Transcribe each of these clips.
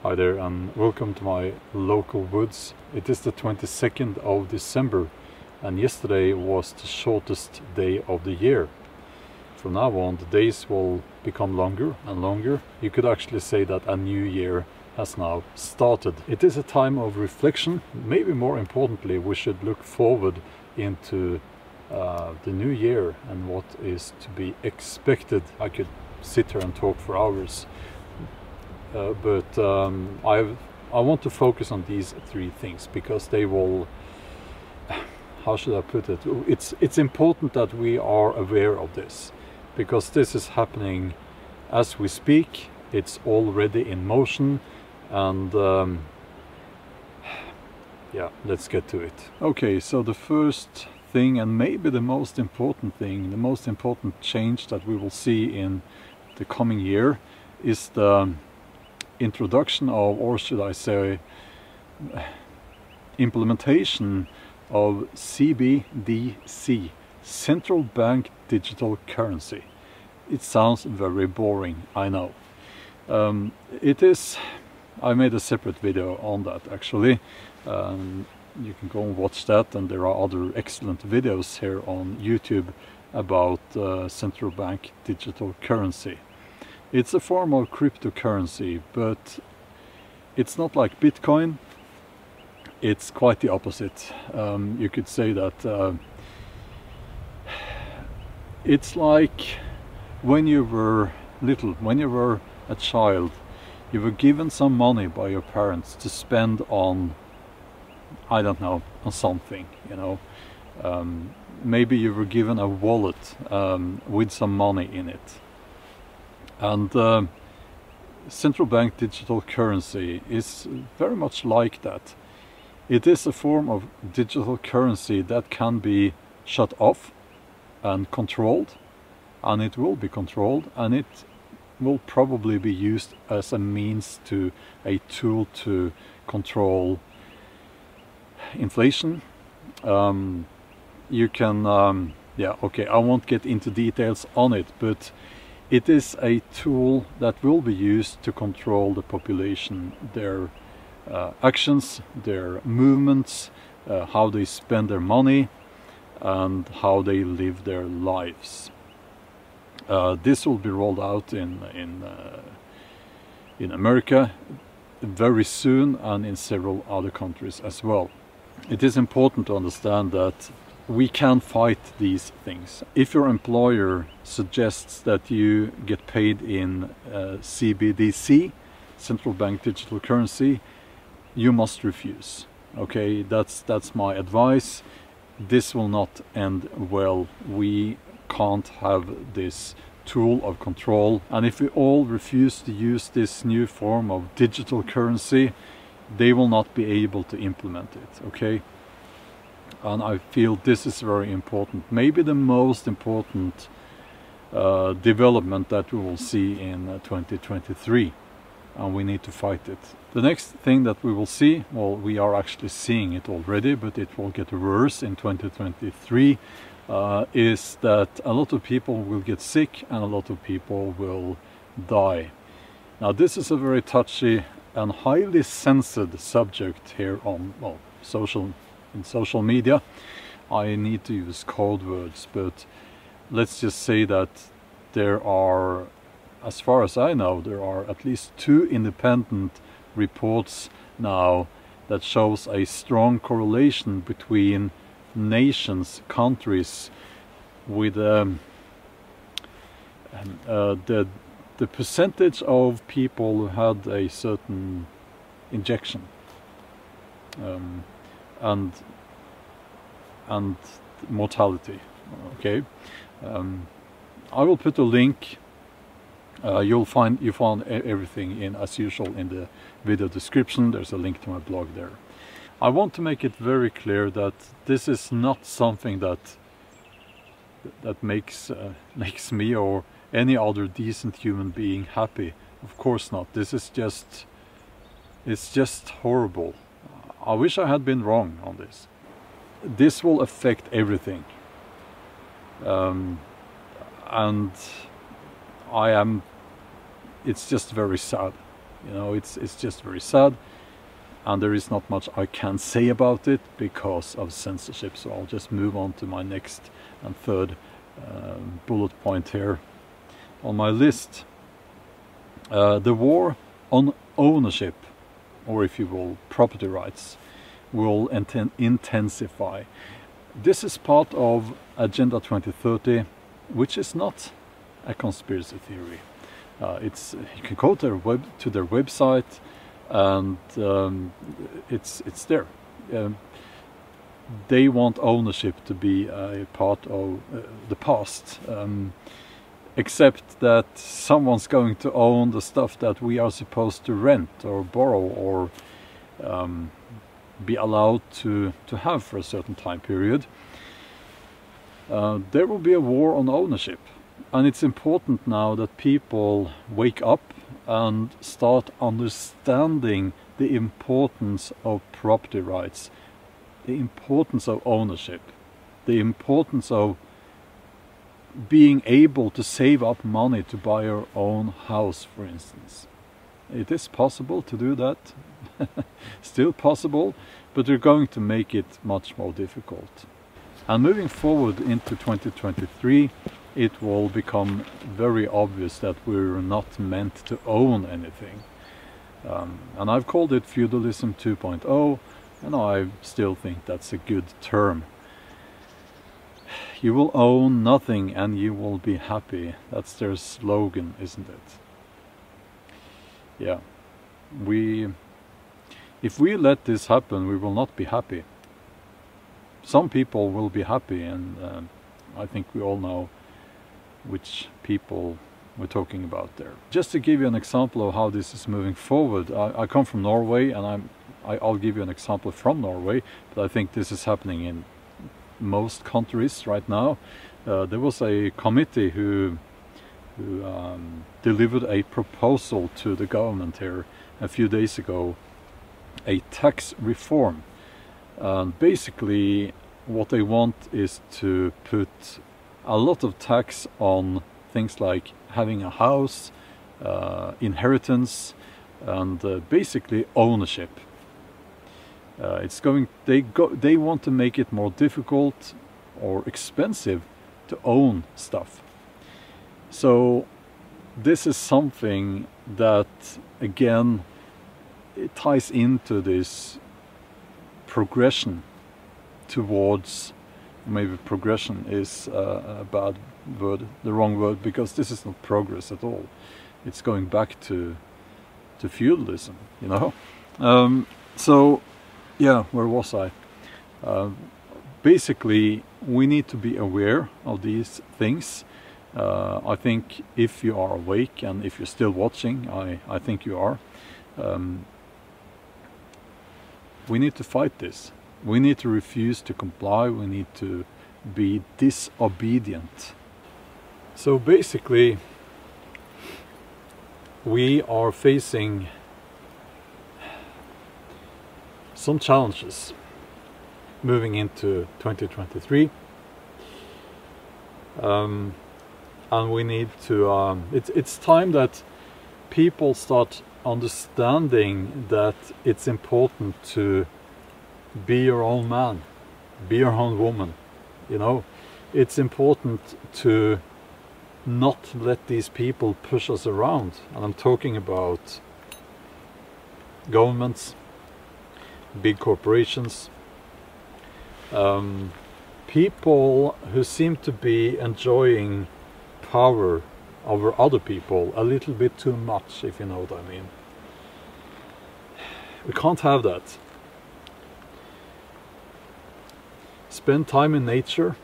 Hi there and welcome to my local woods. It is the 22nd of December and yesterday was the shortest day of the year. From now on the days will become longer and longer. You could actually say that a new year has now started. It is a time of reflection. Maybe more importantly, we should look forward into the new year and what is to be expected. I could sit here and talk for hours. But I want to focus on these three things because they will, how should I put it? It's important that we are aware of this because this is happening as we speak. It's already in motion and yeah, let's get to it. Okay, so the first thing and maybe the most important thing, the most important change that we will see in the coming year is the introduction of, or should I say, implementation of CBDC, Central Bank Digital Currency. It sounds very boring, I know. It is. I made a separate video on that actually. You can go and watch that, and there are other excellent videos here on YouTube about central bank digital currency. It's a form of cryptocurrency, but it's not like Bitcoin. It's quite the opposite. You could say that it's like when you were little, when you were a child, you were given some money by your parents to spend on, I don't know, on something, you know. Maybe you were given a wallet with some money in it. And central bank digital currency is very much like that. It is a form of digital currency that can be shut off and controlled, and it will be controlled, and it will probably be used as a means to, a tool to control inflation. You can, yeah, okay, I won't get into details on it, but it is a tool that will be used to control the population, their actions, their movements, how they spend their money, and how they live their lives. This will be rolled out in America very soon and in several other countries as well. It is important to understand that we can fight these things. If your employer suggests that you get paid in CBDC, central bank digital currency, you must refuse. Okay, that's my advice. This will not end well. We can't have this tool of control, and if we all refuse to use this new form of digital currency, they will not be able to implement it. Okay. And I feel this is very important, maybe the most important development that we will see in 2023, and we need to fight it. The next thing that we will see, well, we are actually seeing it already, but it will get worse in 2023, is that a lot of people will get sick and a lot of people will die. Now this is a very touchy and highly censored subject here on, well, in social media. I need to use code words, but let's just say that there are, as far as I know, there are at least 2 independent reports now that shows a strong correlation between nations, countries, with the percentage of people who had a certain injection. And mortality. Okay, I will put a link. You found everything in, as usual, in the video description. There's a link to my blog there. I want to make it very clear that this is not something that makes me or any other decent human being happy. Of course not. This is just, it's just horrible. I wish I had been wrong on this. This will affect everything. And it's just very sad. You know, it's just very sad, and there is not much I can say about it because of censorship. So I'll just move on to my next and third bullet point here on my list. The war on ownership, or if you will, property rights, will intensify. This is part of Agenda 2030, which is not a conspiracy theory. You can go to their website, and it's there. They want ownership to be a part of the past, except that someone's going to own the stuff that we are supposed to rent or borrow or be allowed to have for a certain time period. There will be a war on ownership, and it's important now that people wake up and start understanding the importance of property rights, the importance of ownership, the importance of being able to save up money to buy your own house, for instance. It is possible to do that, still possible, but they're going to make it much more difficult. And moving forward into 2023, it will become very obvious that we're not meant to own anything. And I've called it Feudalism 2.0, and I still think that's a good term. You will own nothing and you will be happy. That's their slogan, isn't it? Yeah. If we let this happen, we will not be happy. Some people will be happy, and I think we all know which people we're talking about there. Just to give you an example of how this is moving forward, I come from Norway, and I'll give you an example from Norway, but I think this is happening in most countries right now. There was a committee who delivered a proposal to the government here a few days ago, a tax reform. Basically what they want is to put a lot of tax on things like having a house, inheritance, and basically ownership. They want to make it more difficult or expensive to own stuff. So this is something that, again, it ties into this progression towards, maybe progression is a bad word, the wrong word, because this is not progress at all. It's going back to feudalism, you know. So yeah, where was I? Basically, we need to be aware of these things. I think if you are awake, and if you're still watching, I think you are, we need to fight this. We need to refuse to comply. We need to be disobedient. So basically, we are facing some challenges moving into 2023, and we need to it's time that people start understanding that it's important to be your own man, be your own woman. You know, it's important to not let these people push us around, and I'm talking about governments, big corporations, people who seem to be enjoying power over other people a little bit too much, if you know what I mean. We can't have that. Spend time in nature,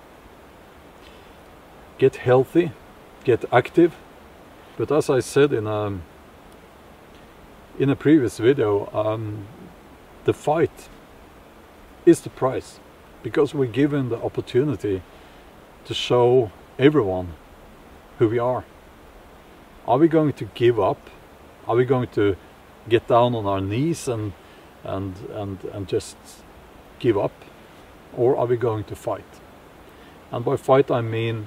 get healthy, get active. But as I said in a previous video, the fight is the price, because we're given the opportunity to show everyone who we are. Are we going to give up? Are we going to get down on our knees and just give up? Or are we going to fight? And by fight I mean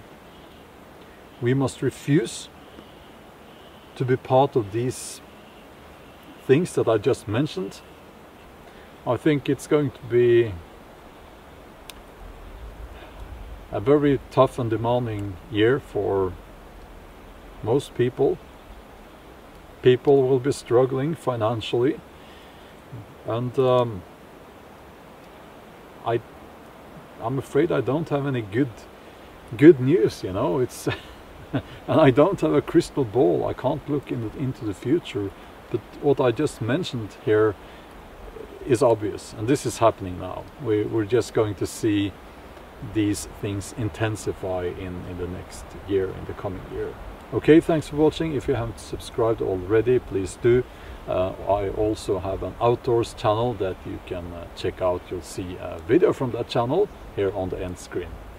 we must refuse to be part of these things that I just mentioned, I think it's going to be a very tough and demanding year for most people. People will be struggling financially, and I'm afraid I don't have any good news, you know. It's and I don't have a crystal ball. I can't look into the future, but what I just mentioned here is obvious, and this is happening now. We're just going to see these things intensify in the next year, in the coming year. Okay, thanks for watching. If you haven't subscribed already, please do. I also have an outdoors channel that you can check out. You'll see a video from that channel here on the end screen.